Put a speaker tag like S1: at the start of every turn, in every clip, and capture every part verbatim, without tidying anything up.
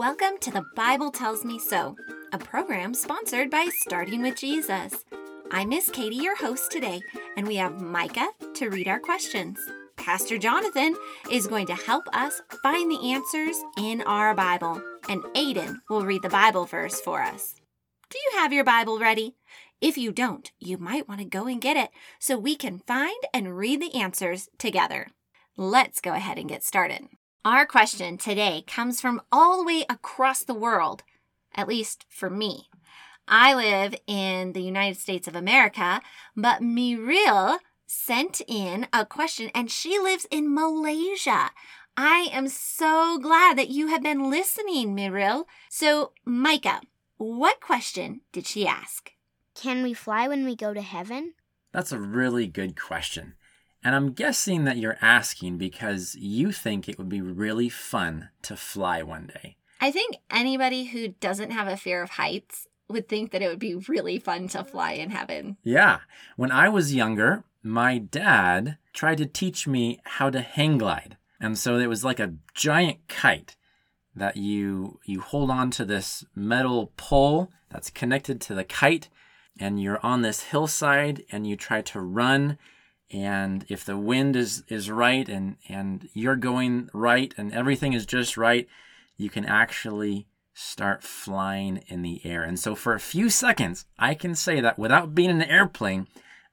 S1: Welcome to the Bible Tells Me So, a program sponsored by Starting with Jesus. I'm Miss Katie, your host today, and we have Micah to read our questions. Pastor Jonathan is going to help us find the answers in our Bible, and Aiden will read the Bible verse for us. Do you have your Bible ready? If you don't, you might want to go and get it so we can find and read the answers together. Let's go ahead and get started. Our question today comes from all the way across the world, at least for me. I live in the United States of America, but Miriel sent in a question and she lives in Malaysia. I am so glad that you have been listening, Miriel. So, Micah, what question did she ask?
S2: Can we fly when we go to heaven?
S3: That's a really good question. And I'm guessing that you're asking because you think it would be really fun to fly one day.
S1: I think anybody who doesn't have a fear of heights would think that it would be really fun to fly in heaven.
S3: Yeah. When I was younger, my dad tried to teach me how to hang glide. And so it was like a giant kite that you you hold on to this metal pole that's connected to the kite, and you're on this hillside and you try to run. And if the wind is, is right and, and you're going right and everything is just right, you can actually start flying in the air. And so for a few seconds, I can say that without being in an airplane,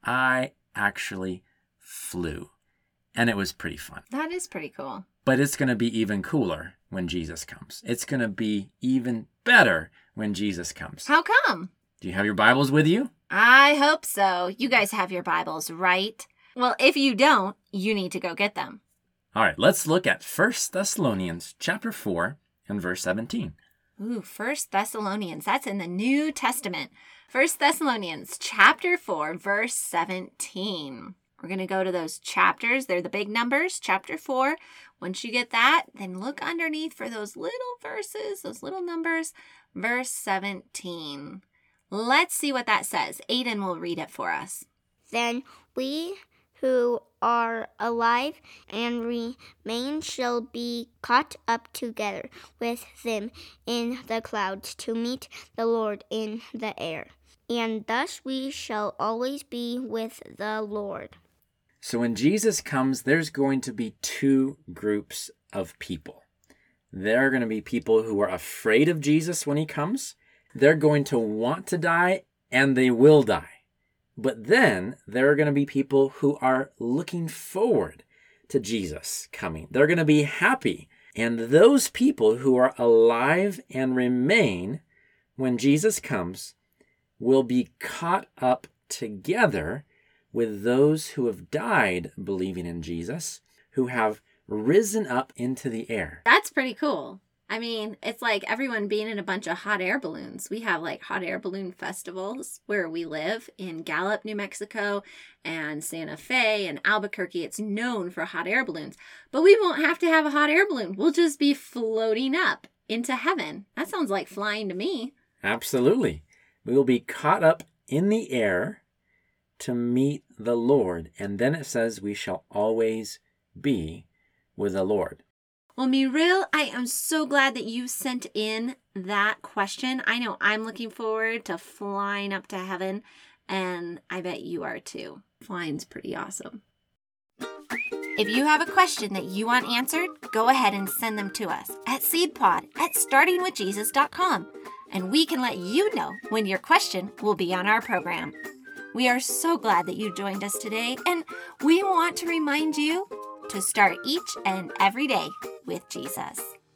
S3: I actually flew. And it was pretty fun.
S1: That is pretty cool.
S3: But it's going to be even cooler when Jesus comes. It's going to be even better when Jesus comes.
S1: How come?
S3: Do you have your Bibles with you?
S1: I hope so. You guys have your Bibles, right? Well, if you don't, you need to go get them.
S3: All right, let's look at First Thessalonians chapter four and verse seventeen.
S1: Ooh, First Thessalonians. That's in the New Testament. First Thessalonians chapter four, verse seventeen. We're going to go to those chapters. They're the big numbers, chapter four. Once you get that, then look underneath for those little verses, those little numbers, verse seventeen. Let's see what that says. Aiden will read it for us.
S2: Then we who are alive and remain shall be caught up together with them in the clouds to meet the Lord in the air. And thus we shall always be with the Lord.
S3: So when Jesus comes, there's going to be two groups of people. There are going to be people who are afraid of Jesus when he comes. They're going to want to die, and they will die. But then there are going to be people who are looking forward to Jesus coming. They're going to be happy. And those people who are alive and remain when Jesus comes will be caught up together with those who have died believing in Jesus, who have risen up into the air.
S1: That's pretty cool. I mean, it's like everyone being in a bunch of hot air balloons. We have like hot air balloon festivals where we live in Gallup, New Mexico, and Santa Fe and Albuquerque. It's known for hot air balloons. But we won't have to have a hot air balloon. We'll just be floating up into heaven. That sounds like flying to me.
S3: Absolutely. We will be caught up in the air to meet the Lord. And then it says we shall always be with the Lord.
S1: Well, Miriel, I am so glad that you sent in that question. I know I'm looking forward to flying up to heaven, and I bet you are too. Flying's pretty awesome. If you have a question that you want answered, go ahead and send them to us at seedpod at starting with jesus dot com, and we can let you know when your question will be on our program. We are so glad that you joined us today, and we want to remind you to start each and every day with Jesus.